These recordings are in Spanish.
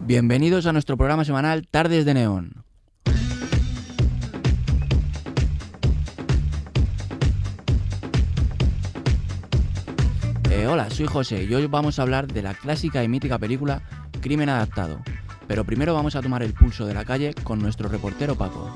Bienvenidos a nuestro programa semanal Tardes de Neón. Hola, soy José y hoy vamos a hablar de la clásica y mítica película Crimen Adaptado. Pero primero vamos a tomar el pulso de la calle con nuestro reportero Paco.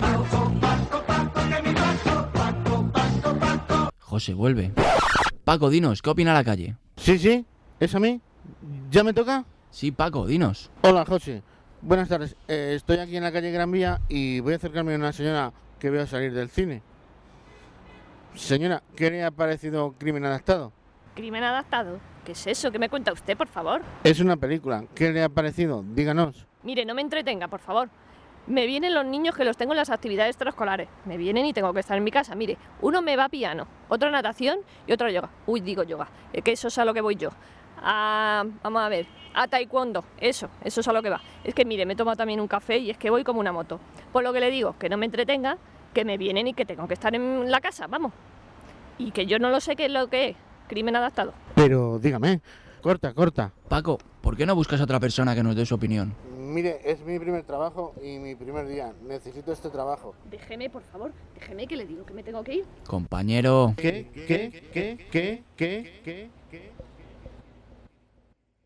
José, vuelve. Paco, dinos, ¿qué opina la calle? Sí, ¿es a mí? ¿Ya me toca? Sí, Paco, dinos. Hola, José. Buenas tardes. Estoy aquí en la calle Gran Vía y voy a acercarme a una señora que veo salir del cine. Señora, ¿qué le ha parecido Crimen Adaptado? ¿Crimen adaptado? ¿Qué es eso? ¿Qué me cuenta usted, por favor? Es una película. ¿Qué le ha parecido? Díganos. Mire, no me entretenga, por favor. Me vienen los niños que los tengo en las actividades extraescolares. Me vienen y tengo que estar en mi casa. Mire, uno me va a piano, otro a natación y otro a yoga. Digo yoga, que eso es a lo que voy yo. Vamos a ver, a taekwondo, eso es a lo que va. Es que mire, me he tomado también un café y es que voy como una moto. Por lo que le digo, que no me entretenga, que me vienen y que tengo que estar en la casa, vamos. Y que yo no lo sé qué es lo que es. Crimen adaptado. Pero dígame, corta. Paco, ¿por qué no buscas a otra persona que nos dé su opinión? Mire, es mi primer trabajo y mi primer día. Necesito este trabajo. Déjeme, por favor, déjeme que le digo que me tengo que ir. Compañero. ¿Qué?